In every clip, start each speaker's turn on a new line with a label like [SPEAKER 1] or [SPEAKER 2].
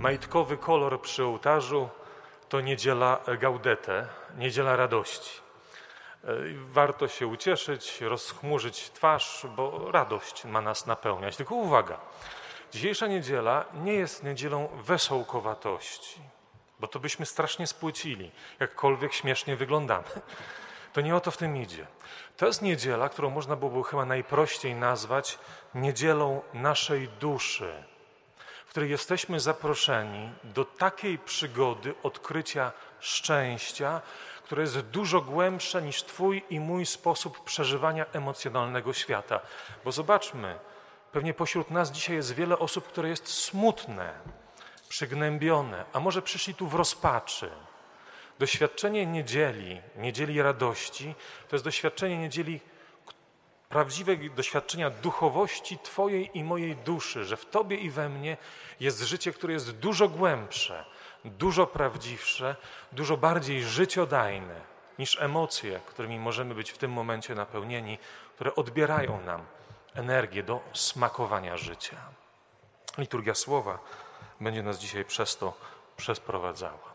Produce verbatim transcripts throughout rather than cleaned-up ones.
[SPEAKER 1] majtkowy kolor przy ołtarzu to niedziela gaudete, niedziela radości. Warto się ucieszyć, rozchmurzyć twarz, bo radość ma nas napełniać. Tylko uwaga, dzisiejsza niedziela nie jest niedzielą wesołkowatości, bo to byśmy strasznie spłycili, jakkolwiek śmiesznie wyglądamy. To nie o to w tym idzie. To jest niedziela, którą można byłoby chyba najprościej nazwać niedzielą naszej duszy, w której jesteśmy zaproszeni do takiej przygody odkrycia szczęścia, które jest dużo głębsze niż twój i mój sposób przeżywania emocjonalnego świata. Bo zobaczmy, pewnie pośród nas dzisiaj jest wiele osób, które jest smutne, przygnębione, a może przyszli tu w rozpaczy. Doświadczenie niedzieli, niedzieli radości, to jest doświadczenie niedzieli prawdziwego doświadczenia duchowości twojej i mojej duszy, że w tobie i we mnie jest życie, które jest dużo głębsze, dużo prawdziwsze, dużo bardziej życiodajne niż emocje, którymi możemy być w tym momencie napełnieni, które odbierają nam energię do smakowania życia. Liturgia Słowa będzie nas dzisiaj przez to przeprowadzała.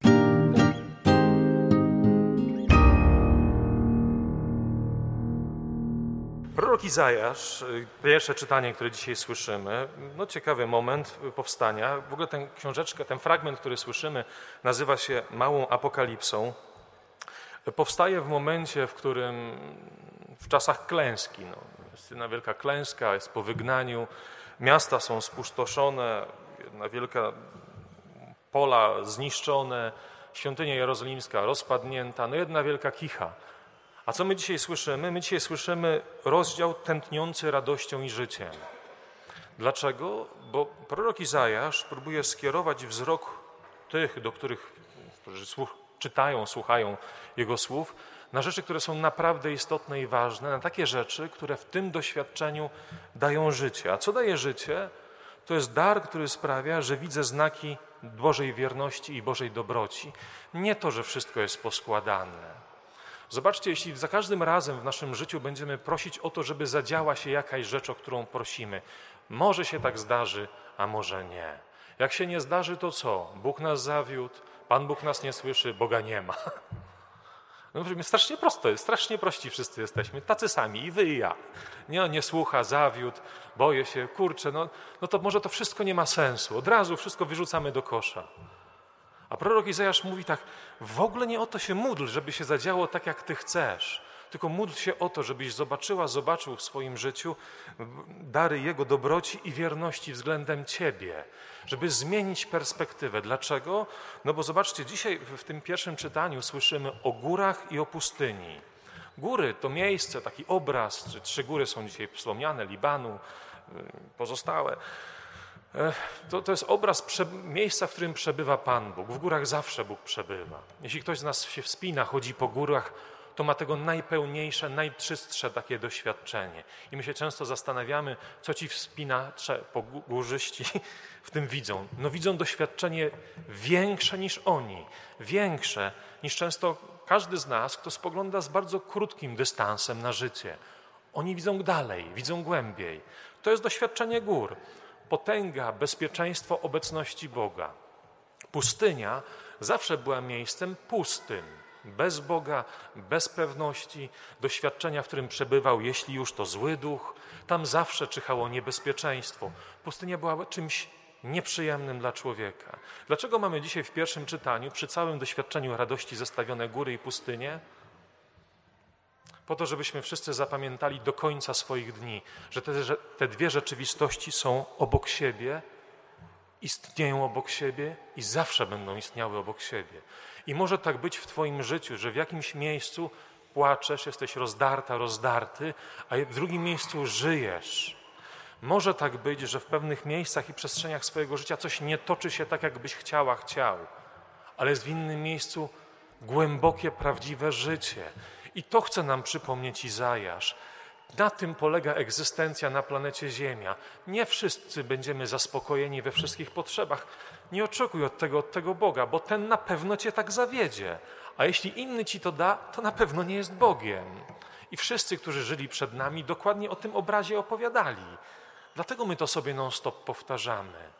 [SPEAKER 1] Prorok Izajasz, pierwsze czytanie, które dzisiaj słyszymy, no ciekawy moment powstania. W ogóle tę książeczkę, ten fragment, który słyszymy, nazywa się Małą Apokalipsą. Powstaje w momencie, w którym w czasach klęski, no, jest jedna wielka klęska, jest po wygnaniu, miasta są spustoszone, jedna wielka pola zniszczone, świątynia jerozolimska rozpadnięta, no jedna wielka kicha. A co my dzisiaj słyszymy? My dzisiaj słyszymy rozdział tętniący radością i życiem. Dlaczego? Bo prorok Izajasz próbuje skierować wzrok tych, do których, którzy słuch, czytają, słuchają jego słów, na rzeczy, które są naprawdę istotne i ważne, na takie rzeczy, które w tym doświadczeniu dają życie. A co daje życie? To jest dar, który sprawia, że widzę znaki Bożej wierności i Bożej dobroci. Nie to, że wszystko jest poskładane. Zobaczcie, jeśli za każdym razem w naszym życiu będziemy prosić o to, żeby zadziała się jakaś rzecz, o którą prosimy, może się tak zdarzy, a może nie. Jak się nie zdarzy, to co? Bóg nas zawiódł, Pan Bóg nas nie słyszy, Boga nie ma. No, strasznie prosto jest, strasznie prości wszyscy jesteśmy, tacy sami, i wy, i ja. Nie, nie słucha, zawiódł, boję się, kurczę, no, no to może to wszystko nie ma sensu. Od razu wszystko wyrzucamy do kosza. A prorok Izajasz mówi tak, w ogóle nie o to się módl, żeby się zadziało tak, jak ty chcesz, tylko módl się o to, żebyś zobaczyła, zobaczył w swoim życiu dary Jego dobroci i wierności względem ciebie, żeby zmienić perspektywę. Dlaczego? No bo zobaczcie, dzisiaj w tym pierwszym czytaniu słyszymy o górach i o pustyni. Góry to miejsce, taki obraz, czy trzy góry są dzisiaj wspomniane, Libanu, pozostałe. To, to jest obraz prze, miejsca, w którym przebywa Pan Bóg. W górach zawsze Bóg przebywa. Jeśli ktoś z nas się wspina, chodzi po górach, to ma tego najpełniejsze, najczystsze takie doświadczenie. I my się często zastanawiamy, co ci wspinacze, górzyści w tym widzą. No widzą doświadczenie większe niż oni, większe niż często każdy z nas, kto spogląda z bardzo krótkim dystansem na życie. Oni widzą dalej, widzą głębiej. To jest doświadczenie gór. Potęga, bezpieczeństwo obecności Boga. Pustynia zawsze była miejscem pustym, bez Boga, bez pewności, doświadczenia, w którym przebywał, jeśli już to zły duch. Tam zawsze czyhało niebezpieczeństwo. Pustynia była czymś nieprzyjemnym dla człowieka. Dlaczego mamy dzisiaj w pierwszym czytaniu, przy całym doświadczeniu radości, zestawione góry i pustynię? Po to, żebyśmy wszyscy zapamiętali do końca swoich dni, że te, że te dwie rzeczywistości są obok siebie, istnieją obok siebie i zawsze będą istniały obok siebie. I może tak być w twoim życiu, że w jakimś miejscu płaczesz, jesteś rozdarta, rozdarty, a w drugim miejscu żyjesz. Może tak być, że w pewnych miejscach i przestrzeniach swojego życia coś nie toczy się tak, jakbyś chciała, chciał, ale jest w innym miejscu głębokie, prawdziwe życie. I to chce nam przypomnieć Izajasz. Na tym polega egzystencja na planecie Ziemia. Nie wszyscy będziemy zaspokojeni we wszystkich potrzebach. Nie oczekuj od tego, od tego Boga, bo ten na pewno cię tak zawiedzie. A jeśli inny ci to da, to na pewno nie jest Bogiem. I wszyscy, którzy żyli przed nami, dokładnie o tym obrazie opowiadali. Dlatego my to sobie non-stop powtarzamy,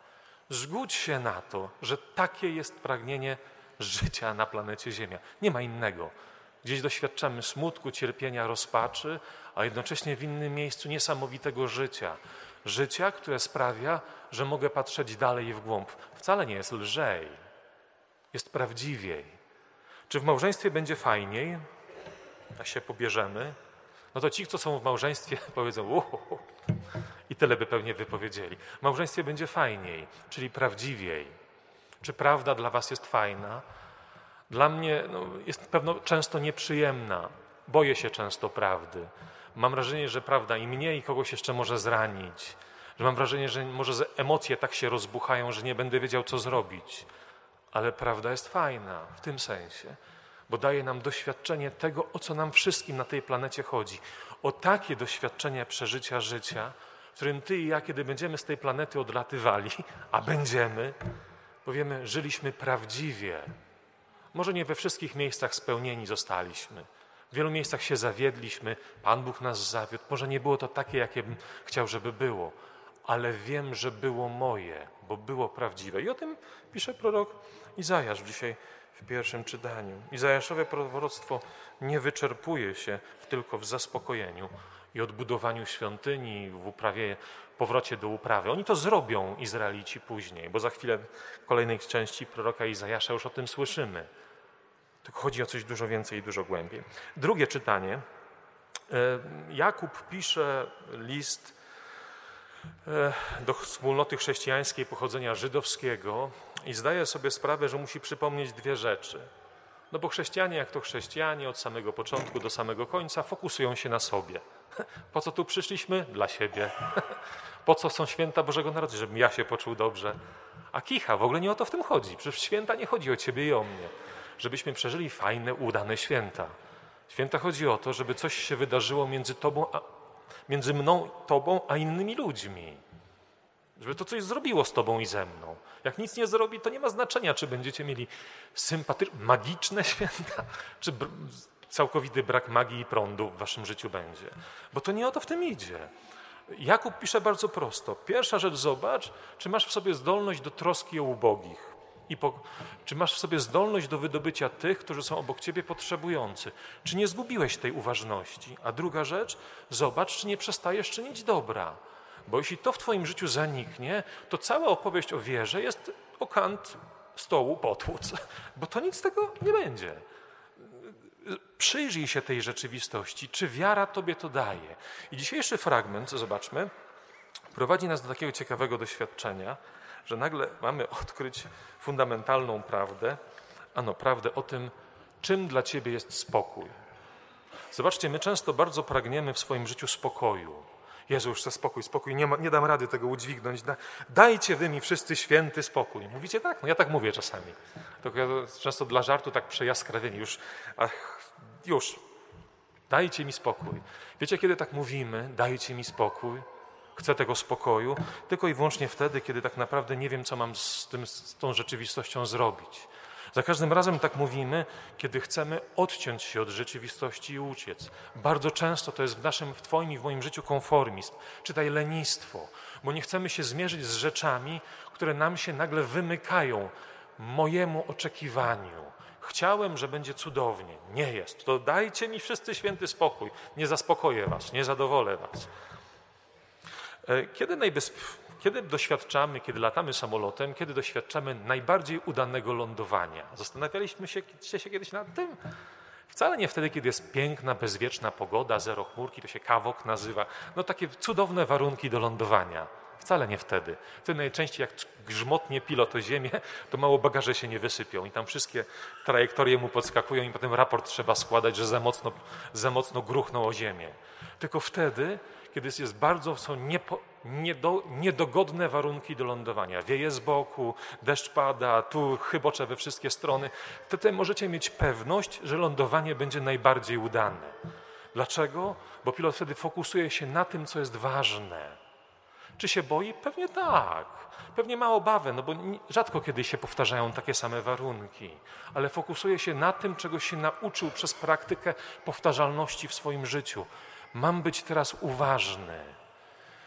[SPEAKER 1] Zgódź się na to, że takie jest pragnienie życia na planecie Ziemia. Nie ma innego. Gdzieś doświadczamy smutku, cierpienia, rozpaczy, a jednocześnie w innym miejscu niesamowitego życia. Życia, które sprawia, że mogę patrzeć dalej w głąb. Wcale nie jest lżej, jest prawdziwiej. Czy w małżeństwie będzie fajniej, a się pobierzemy? No to ci, co są w małżeństwie, powiedzą uhu, i tyle by pewnie wypowiedzieli. W małżeństwie będzie fajniej, czyli prawdziwiej. Czy prawda dla was jest fajna? Dla mnie no, jest pewno często nieprzyjemna. Boję się często prawdy. Mam wrażenie, że prawda i mnie, i kogoś jeszcze może zranić. Że mam wrażenie, że może emocje tak się rozbuchają, że nie będę wiedział, co zrobić. Ale prawda jest fajna w tym sensie, bo daje nam doświadczenie tego, o co nam wszystkim na tej planecie chodzi. O takie doświadczenie przeżycia życia, w którym ty i ja, kiedy będziemy z tej planety odlatywali, a będziemy, powiemy, żyliśmy prawdziwie. Może nie we wszystkich miejscach spełnieni zostaliśmy. W wielu miejscach się zawiedliśmy, Pan Bóg nas zawiódł. Może nie było to takie, jakie bym chciał, żeby było, ale wiem, że było moje, bo było prawdziwe. I o tym pisze prorok Izajasz dzisiaj w pierwszym czytaniu. Izajaszowe proroctwo nie wyczerpuje się tylko w zaspokojeniu i odbudowaniu świątyni, w uprawie, powrocie do uprawy. Oni to zrobią, Izraelici, później, bo za chwilę w kolejnej części proroka Izajasza już o tym słyszymy. Tylko chodzi o coś dużo więcej i dużo głębiej. Drugie czytanie. Jakub pisze list do wspólnoty chrześcijańskiej pochodzenia żydowskiego i zdaje sobie sprawę, że musi przypomnieć dwie rzeczy. No bo chrześcijanie, jak to chrześcijanie, od samego początku do samego końca fokusują się na sobie. Po co tu przyszliśmy? Dla siebie. Po co są święta Bożego Narodzenia? Żebym ja się poczuł dobrze. A kicha, w ogóle nie o to w tym chodzi. Przecież święta nie chodzi o ciebie i o mnie. Żebyśmy przeżyli fajne, udane święta. Święta chodzi o to, żeby coś się wydarzyło między tobą, a, między mną, tobą, a innymi ludźmi. Żeby to coś zrobiło z tobą i ze mną. Jak nic nie zrobi, to nie ma znaczenia, czy będziecie mieli sympatyczne, magiczne święta, czy br- całkowity brak magii i prądu w waszym życiu będzie. Bo to nie o to w tym idzie. Jakub pisze bardzo prosto. Pierwsza rzecz, zobacz, czy masz w sobie zdolność do troski o ubogich. I po, czy masz w sobie zdolność do wydobycia tych, którzy są obok ciebie potrzebujący? Czy nie zgubiłeś tej uważności? A druga rzecz, zobacz, czy nie przestajesz czynić dobra. Bo jeśli to w twoim życiu zaniknie, to cała opowieść o wierze jest o kant stołu potłuc, bo to nic z tego nie będzie. Przyjrzyj się tej rzeczywistości, czy wiara tobie to daje. I dzisiejszy fragment, zobaczmy, prowadzi nas do takiego ciekawego doświadczenia, że nagle mamy odkryć fundamentalną prawdę, ano prawdę o tym, czym dla ciebie jest spokój. Zobaczcie, my często bardzo pragniemy w swoim życiu spokoju. Jezu, już chcę spokój, spokój, nie, ma, nie dam rady tego udźwignąć. Da, dajcie wy mi wszyscy święty spokój. Mówicie tak? No ja tak mówię czasami. Tylko ja często dla żartu tak przejaskrawieni. Już, ach, już, dajcie mi spokój. Wiecie, kiedy tak mówimy, dajcie mi spokój? Chcę tego spokoju, tylko i wyłącznie wtedy, kiedy tak naprawdę nie wiem, co mam z, tym, z tą rzeczywistością zrobić. Za każdym razem tak mówimy, kiedy chcemy odciąć się od rzeczywistości i uciec. Bardzo często to jest w naszym, w twoim i w moim życiu konformizm, czytaj lenistwo, bo nie chcemy się zmierzyć z rzeczami, które nam się nagle wymykają mojemu oczekiwaniu. Chciałem, że będzie cudownie. Nie jest. To dajcie mi wszyscy święty spokój. Nie zaspokoję was, nie zadowolę was. Kiedy, najbezp... kiedy doświadczamy, kiedy latamy samolotem, kiedy doświadczamy najbardziej udanego lądowania? Zastanawialiśmy się, się kiedyś nad tym? Wcale nie wtedy, kiedy jest piękna, bezwieczna pogoda, zero chmurki, to się kawok nazywa. No takie cudowne warunki do lądowania. Wcale nie wtedy. Wtedy najczęściej jak grzmotnie pilot o ziemię, to mało bagaże się nie wysypią i tam wszystkie trajektorie mu podskakują i potem raport trzeba składać, że za mocno, za mocno gruchnął o ziemię. Tylko wtedy, kiedy jest bardzo, są niepo, niedo, niedogodne warunki do lądowania. Wieje z boku, deszcz pada, tu chybocze we wszystkie strony. Wtedy możecie mieć pewność, że lądowanie będzie najbardziej udane. Dlaczego? Bo pilot wtedy fokusuje się na tym, co jest ważne. Czy się boi? Pewnie tak. Pewnie ma obawę, no bo rzadko kiedy się powtarzają takie same warunki. Ale fokusuje się na tym, czego się nauczył przez praktykę powtarzalności w swoim życiu. Mam być teraz uważny.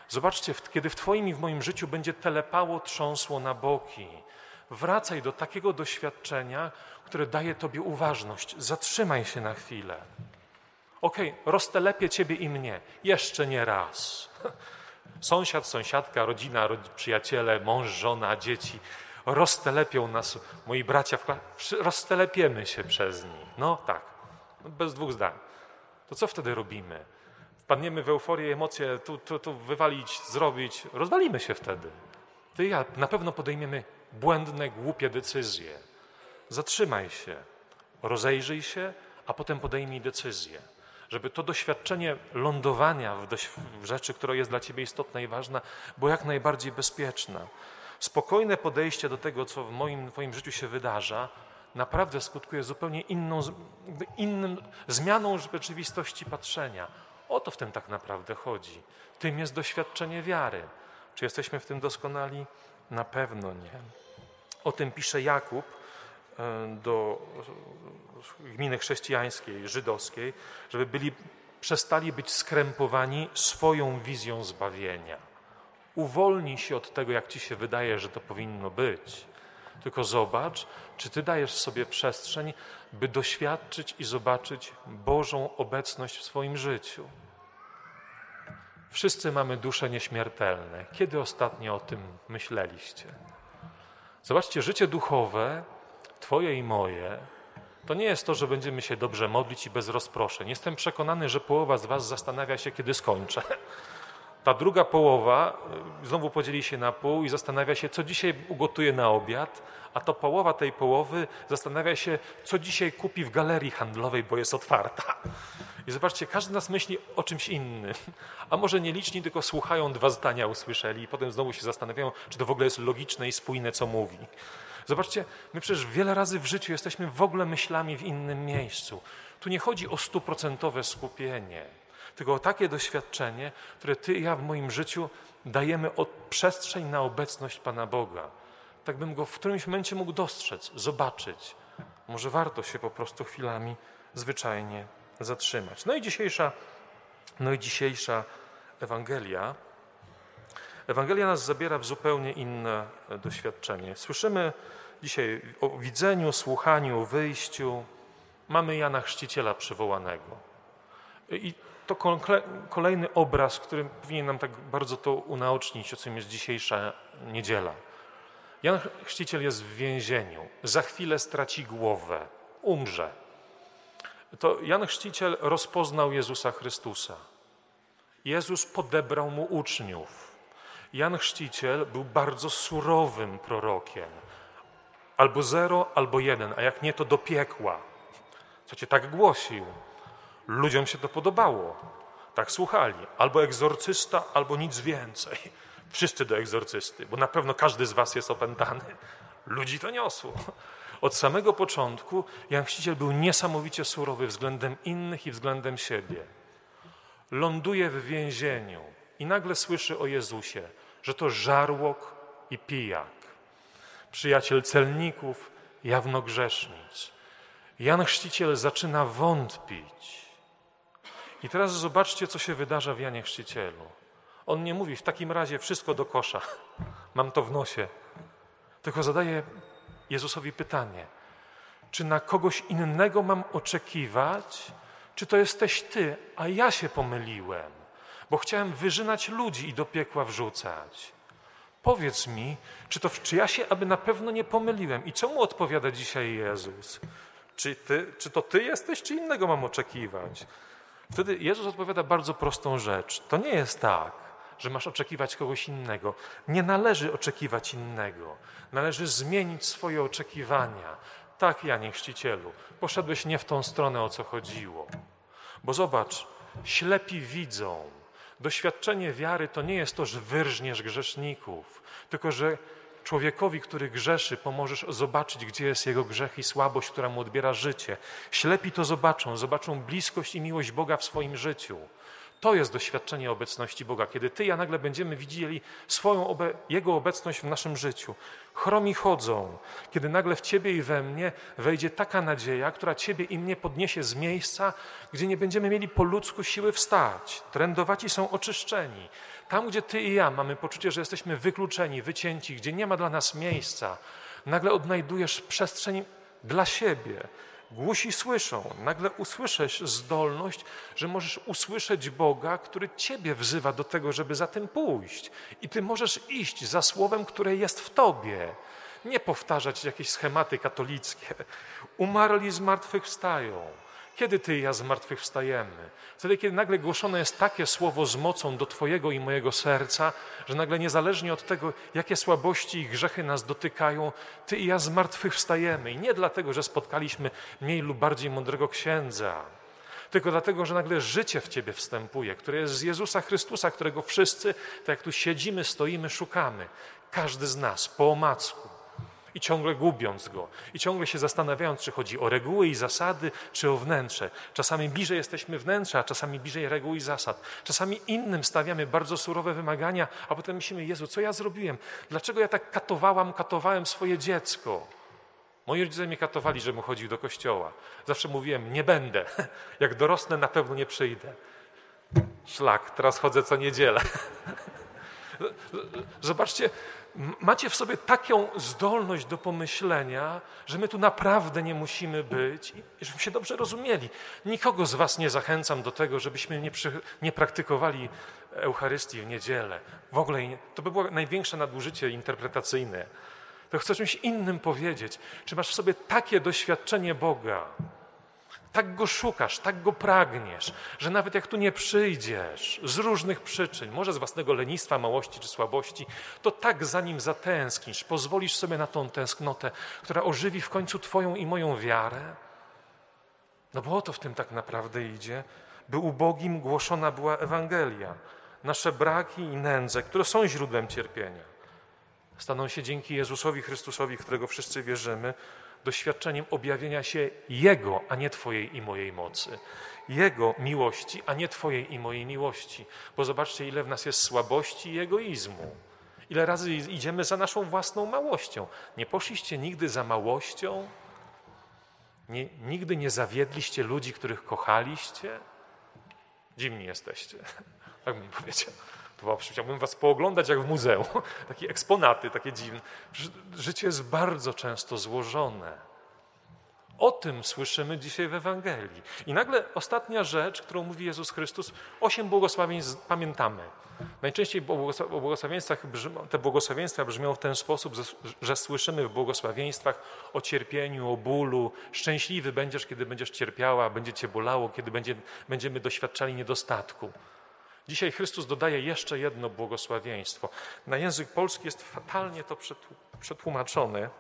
[SPEAKER 1] Zobaczcie, kiedy w Twoim i w moim życiu będzie telepało, trząsło na boki, wracaj do takiego doświadczenia, które daje Tobie uważność. Zatrzymaj się na chwilę. Okej, roztelepię Ciebie i mnie. Jeszcze nie raz. Sąsiad, sąsiadka, rodzina, rodz- przyjaciele, mąż, żona, dzieci roztelepią nas, moi bracia, w kla- roztelepiemy się przez nich. No tak, no bez dwóch zdań. To co wtedy robimy? Wpadniemy w euforię, emocje, tu, tu, tu wywalić, zrobić. Rozwalimy się wtedy. Ty i ja na pewno podejmiemy błędne, głupie decyzje. Zatrzymaj się, rozejrzyj się, a potem podejmij decyzję. Żeby to doświadczenie lądowania w, doś- w rzeczy, która jest dla Ciebie istotna i ważna, było jak najbardziej bezpieczne. Spokojne podejście do tego, co w moim, Twoim życiu się wydarza, naprawdę skutkuje zupełnie inną, innym, zmianą rzeczywistości patrzenia. O to w tym tak naprawdę chodzi. Tym jest doświadczenie wiary. Czy jesteśmy w tym doskonali? Na pewno nie. O tym pisze Jakub do gminy chrześcijańskiej, żydowskiej, żeby byli, przestali być skrępowani swoją wizją zbawienia. Uwolnij się od tego, jak ci się wydaje, że to powinno być. Tylko zobacz, czy ty dajesz sobie przestrzeń, by doświadczyć i zobaczyć Bożą obecność w swoim życiu. Wszyscy mamy dusze nieśmiertelne. Kiedy ostatnio o tym myśleliście? Zobaczcie, życie duchowe, Twoje i moje, to nie jest to, że będziemy się dobrze modlić i bez rozproszeń. Jestem przekonany, że połowa z was zastanawia się, kiedy skończę. Ta druga połowa znowu podzieli się na pół i zastanawia się, co dzisiaj ugotuje na obiad, a to połowa tej połowy zastanawia się, co dzisiaj kupi w galerii handlowej, bo jest otwarta. I zobaczcie, każdy z nas myśli o czymś innym. A może nieliczni tylko słuchają, dwa zdania usłyszeli i potem znowu się zastanawiają, czy to w ogóle jest logiczne i spójne, co mówi. Zobaczcie, my przecież wiele razy w życiu jesteśmy w ogóle myślami w innym miejscu. Tu nie chodzi o stuprocentowe skupienie, tylko o takie doświadczenie, które ty i ja w moim życiu dajemy od przestrzeń na obecność Pana Boga. Tak bym go w którymś momencie mógł dostrzec, zobaczyć. Może warto się po prostu chwilami zwyczajnie zatrzymać. No i dzisiejsza, no i dzisiejsza Ewangelia. Ewangelia nas zabiera w zupełnie inne doświadczenie. Słyszymy dzisiaj o widzeniu, słuchaniu, wyjściu. Mamy Jana Chrzciciela przywołanego. I to kolejny obraz, który powinien nam tak bardzo to unaocznić, o czym jest dzisiejsza niedziela. Jan Chrzciciel jest w więzieniu. Za chwilę straci głowę. Umrze. To Jan Chrzciciel rozpoznał Jezusa Chrystusa. Jezus podebrał mu uczniów. Jan Chrzciciel był bardzo surowym prorokiem. Albo zero, albo jeden, a jak nie, to do piekła. Co cię tak głosił? Ludziom się to podobało. Tak słuchali. Albo egzorcysta, albo nic więcej. Wszyscy do egzorcysty, bo na pewno każdy z was jest opętany. Ludzi to niosło. Od samego początku Jan Chrzciciel był niesamowicie surowy względem innych i względem siebie. Ląduje w więzieniu i nagle słyszy o Jezusie, że to żarłok i pijak, przyjaciel celników, jawno grzesznic. Jan Chrzciciel zaczyna wątpić. I teraz zobaczcie, co się wydarza w Janie Chrzcicielu. On nie mówi, w takim razie wszystko do kosza, mam to w nosie. Tylko zadaje Jezusowi pytanie, czy na kogoś innego mam oczekiwać, czy to jesteś Ty, a ja się pomyliłem, bo chciałem wyżynać ludzi i do piekła wrzucać. Powiedz mi, czy, to, czy ja się aby na pewno nie pomyliłem? I co mu odpowiada dzisiaj Jezus? Czy, ty, czy to Ty jesteś, czy innego mam oczekiwać? Wtedy Jezus odpowiada bardzo prostą rzecz. To nie jest tak, że masz oczekiwać kogoś innego. Nie należy oczekiwać innego. Należy zmienić swoje oczekiwania. Tak, Janie Chrzcicielu, poszedłeś nie w tą stronę, o co chodziło. Bo zobacz, ślepi widzą. Doświadczenie wiary to nie jest to, że wyrżniesz grzeszników, tylko że człowiekowi, który grzeszy, pomożesz zobaczyć, gdzie jest jego grzech i słabość, która mu odbiera życie. Ślepi to zobaczą, zobaczą bliskość i miłość Boga w swoim życiu. To jest doświadczenie obecności Boga, kiedy ty i ja nagle będziemy widzieli swoją obe- Jego obecność w naszym życiu. Chromi chodzą, kiedy nagle w ciebie i we mnie wejdzie taka nadzieja, która ciebie i mnie podniesie z miejsca, gdzie nie będziemy mieli po ludzku siły wstać. Trędowaci są oczyszczeni. Tam, gdzie ty i ja mamy poczucie, że jesteśmy wykluczeni, wycięci, gdzie nie ma dla nas miejsca, nagle odnajdujesz przestrzeń dla siebie. Głusi słyszą. Nagle usłyszysz zdolność, że możesz usłyszeć Boga, który ciebie wzywa do tego, żeby za tym pójść. I ty możesz iść za słowem, które jest w tobie. Nie powtarzać jakieś schematy katolickie. Umarli zmartwychwstają. Kiedy ty i ja zmartwychwstajemy? Wtedy, kiedy nagle głoszone jest takie słowo z mocą do twojego i mojego serca, że nagle niezależnie od tego, jakie słabości i grzechy nas dotykają, ty i ja zmartwychwstajemy. I nie dlatego, że spotkaliśmy mniej lub bardziej mądrego księdza, tylko dlatego, że nagle życie w ciebie wstępuje, które jest z Jezusa Chrystusa, którego wszyscy, tak jak tu siedzimy, stoimy, szukamy. Każdy z nas po omacku. I ciągle gubiąc go, i ciągle się zastanawiając, czy chodzi o reguły i zasady, czy o wnętrze. Czasami bliżej jesteśmy wnętrza, a czasami bliżej reguł i zasad. Czasami innym stawiamy bardzo surowe wymagania, a potem myślimy, Jezu, co ja zrobiłem? Dlaczego ja tak katowałam, katowałem swoje dziecko? Moi rodzice mnie katowali, żebym chodził do kościoła. Zawsze mówiłem, nie będę. Jak dorosnę, na pewno nie przyjdę. Szlak, teraz chodzę co niedzielę. Zobaczcie, macie w sobie taką zdolność do pomyślenia, że my tu naprawdę nie musimy być i żebyśmy się dobrze rozumieli. Nikogo z was nie zachęcam do tego, żebyśmy nie, przy, nie praktykowali Eucharystii w niedzielę. W ogóle to by było największe nadużycie interpretacyjne. To chcę czymś innym powiedzieć. Czy masz w sobie takie doświadczenie Boga, tak Go szukasz, tak Go pragniesz, że nawet jak tu nie przyjdziesz z różnych przyczyn, może z własnego lenistwa, małości czy słabości, to tak za Nim zatęsknisz, pozwolisz sobie na tą tęsknotę, która ożywi w końcu Twoją i moją wiarę? No bo o to w tym tak naprawdę idzie, by ubogim głoszona była Ewangelia. Nasze braki i nędze, które są źródłem cierpienia, staną się dzięki Jezusowi Chrystusowi, w którego wszyscy wierzymy, doświadczeniem objawienia się Jego, a nie Twojej i mojej mocy. Jego miłości, a nie Twojej i mojej miłości. Bo zobaczcie, ile w nas jest słabości i egoizmu. Ile razy idziemy za naszą własną małością. Nie poszliście nigdy za małością? Nie, nigdy nie zawiedliście ludzi, których kochaliście? Dziwni jesteście. Tak bym powiedział. To chciałbym was pooglądać jak w muzeum. Takie eksponaty, takie dziwne. Życie jest bardzo często złożone. O tym słyszymy dzisiaj w Ewangelii. I nagle ostatnia rzecz, którą mówi Jezus Chrystus, osiem błogosławieństw pamiętamy. Najczęściej o błogosławieństwach, te błogosławieństwa brzmią w ten sposób, że słyszymy w błogosławieństwach o cierpieniu, o bólu. Szczęśliwy będziesz, kiedy będziesz cierpiała, będzie cię bolało, kiedy będzie, będziemy doświadczali niedostatku. Dzisiaj Chrystus dodaje jeszcze jedno błogosławieństwo. Na język polski jest fatalnie to przetłumaczone.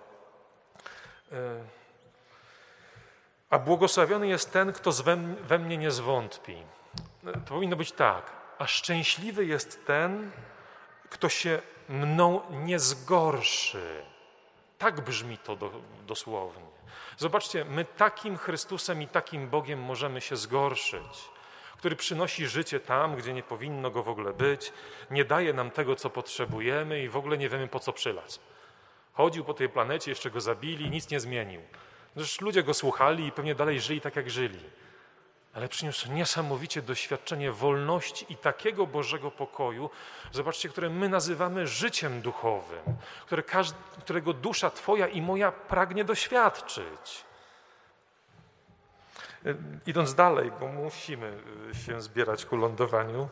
[SPEAKER 1] A błogosławiony jest ten, kto we mnie nie zwątpi. To powinno być tak. A szczęśliwy jest ten, kto się mną nie zgorszy. Tak brzmi to do, dosłownie. Zobaczcie, my takim Chrystusem i takim Bogiem możemy się zgorszyć, który przynosi życie tam, gdzie nie powinno go w ogóle być, nie daje nam tego, co potrzebujemy i w ogóle nie wiemy, po co przylazł. Chodził po tej planecie, jeszcze go zabili, nic nie zmienił. Zresztą ludzie go słuchali i pewnie dalej żyli tak, jak żyli. Ale przyniósł niesamowicie doświadczenie wolności i takiego Bożego pokoju, zobaczcie, które my nazywamy życiem duchowym, które każdy, którego dusza Twoja i moja pragnie doświadczyć. Idąc dalej, bo musimy się zbierać ku lądowaniu,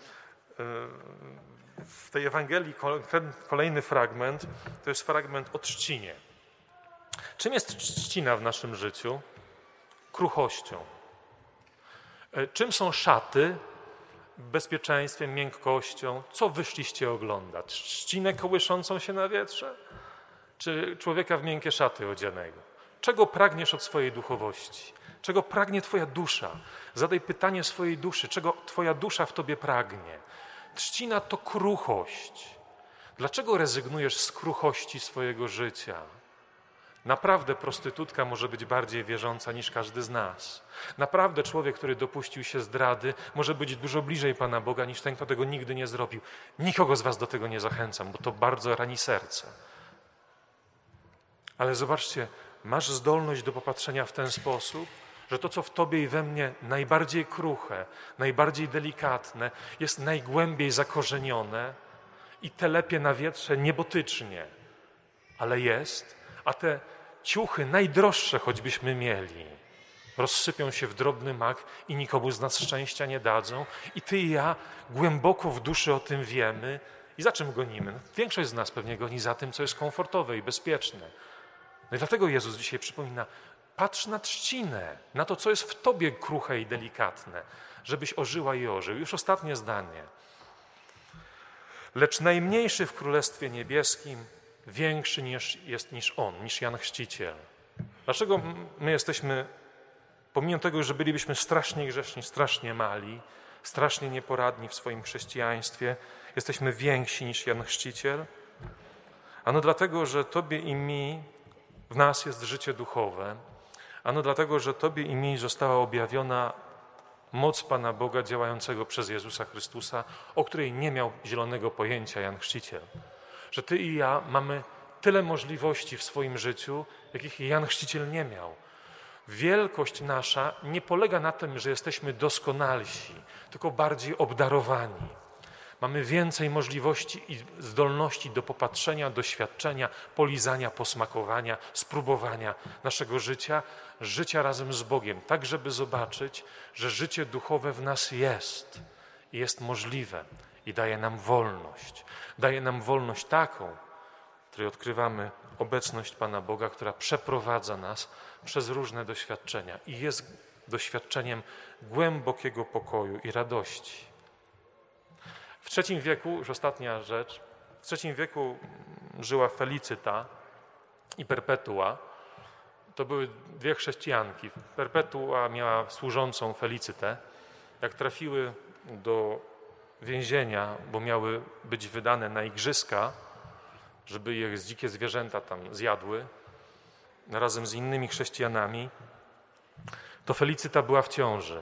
[SPEAKER 1] w tej Ewangelii kolejny fragment to jest fragment o trzcinie. Czym jest trzcina w naszym życiu? Kruchością. Czym są szaty? Bezpieczeństwem, miękkością. Co wyszliście oglądać? Trzcinę kołyszącą się na wietrze? Czy człowieka w miękkie szaty odzianego? Czego pragniesz od swojej duchowości? Czego pragnie Twoja dusza? Zadaj pytanie swojej duszy. Czego Twoja dusza w Tobie pragnie? Trzcina to kruchość. Dlaczego rezygnujesz z kruchości swojego życia? Naprawdę prostytutka może być bardziej wierząca niż każdy z nas. Naprawdę człowiek, który dopuścił się zdrady, może być dużo bliżej Pana Boga niż ten, kto tego nigdy nie zrobił. Nikogo z was do tego nie zachęcam, bo to bardzo rani serce. Ale zobaczcie, masz zdolność do popatrzenia w ten sposób, że to, co w tobie i we mnie najbardziej kruche, najbardziej delikatne, jest najgłębiej zakorzenione i telepie na wietrze niebotycznie, ale jest, a te ciuchy najdroższe, choćbyśmy mieli, rozsypią się w drobny mak i nikomu z nas szczęścia nie dadzą. I ty i ja głęboko w duszy o tym wiemy. I za czym gonimy? Większość z nas pewnie goni za tym, co jest komfortowe i bezpieczne. No i dlatego Jezus dzisiaj przypomina, patrz na trzcinę, na to, co jest w tobie kruche i delikatne, żebyś ożyła i ożył. Już ostatnie zdanie. Lecz najmniejszy w Królestwie Niebieskim większy niż, jest niż On, niż Jan Chrzciciel. Dlaczego my jesteśmy, pomimo tego, że bylibyśmy strasznie grzeszni, strasznie mali, strasznie nieporadni w swoim chrześcijaństwie, jesteśmy więksi niż Jan Chrzciciel? Ano dlatego, że tobie i mi, w nas jest życie duchowe. Ano dlatego, że tobie i mi została objawiona moc Pana Boga działającego przez Jezusa Chrystusa, o której nie miał zielonego pojęcia Jan Chrzciciel. Że ty i ja mamy tyle możliwości w swoim życiu, jakich Jan Chrzciciel nie miał. Wielkość nasza nie polega na tym, że jesteśmy doskonalsi, tylko bardziej obdarowani. Mamy więcej możliwości i zdolności do popatrzenia, doświadczenia, polizania, posmakowania, spróbowania naszego życia, życia razem z Bogiem, tak żeby zobaczyć, że życie duchowe w nas jest i jest możliwe i daje nam wolność. Daje nam wolność taką, w której odkrywamy obecność Pana Boga, która przeprowadza nas przez różne doświadczenia i jest doświadczeniem głębokiego pokoju i radości. W trzecim wieku, już ostatnia rzecz, w trzecim wieku żyła Felicyta i Perpetua. To były dwie chrześcijanki. Perpetua miała służącą Felicytę. Jak trafiły do więzienia, bo miały być wydane na igrzyska, żeby je dzikie zwierzęta tam zjadły, razem z innymi chrześcijanami, to Felicyta była w ciąży.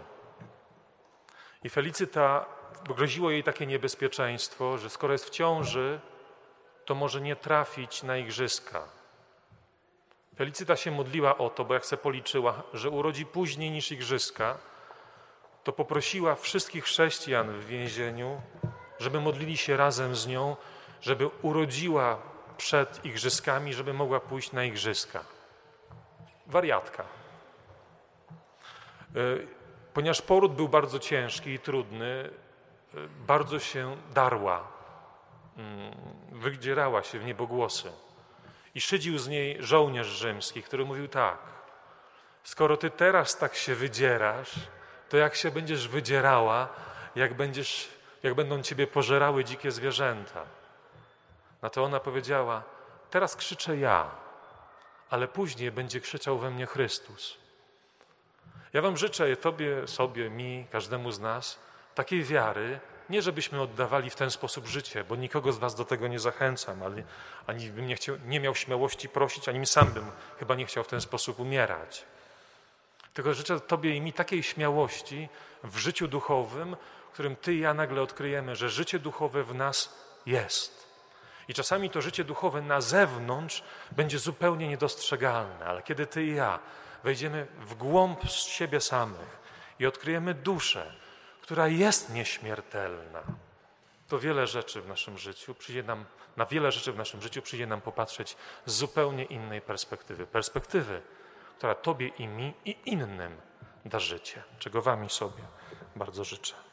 [SPEAKER 1] I Felicyta, groziło jej takie niebezpieczeństwo, że skoro jest w ciąży, to może nie trafić na igrzyska. Felicyta się modliła o to, bo jak se policzyła, że urodzi później niż igrzyska, to poprosiła wszystkich chrześcijan w więzieniu, żeby modlili się razem z nią, żeby urodziła przed igrzyskami, żeby mogła pójść na igrzyska. Wariatka. Ponieważ poród był bardzo ciężki i trudny, bardzo się darła, wydzierała się w niebogłosy. I szydził z niej żołnierz rzymski, który mówił tak: skoro ty teraz tak się wydzierasz, to jak się będziesz wydzierała, jak, będziesz, jak będą ciebie pożerały dzikie zwierzęta? Na to ona powiedziała: teraz krzyczę ja, ale później będzie krzyczał we mnie Chrystus. Ja wam życzę, tobie, sobie, mi, każdemu z nas, takiej wiary, nie żebyśmy oddawali w ten sposób życie, bo nikogo z was do tego nie zachęcam, ale ani bym nie, chciał, nie miał śmiałości prosić, ani sam bym chyba nie chciał w ten sposób umierać. Tylko życzę tobie i mi takiej śmiałości w życiu duchowym, w którym ty i ja nagle odkryjemy, że życie duchowe w nas jest. I czasami to życie duchowe na zewnątrz będzie zupełnie niedostrzegalne, ale kiedy ty i ja wejdziemy w głąb z siebie samych i odkryjemy duszę, która jest nieśmiertelna, to wiele rzeczy w naszym życiu przyjdzie nam, na wiele rzeczy w naszym życiu przyjdzie nam popatrzeć z zupełnie innej perspektywy. Perspektywy, która tobie i mi i innym da życie, czego wam i sobie bardzo życzę.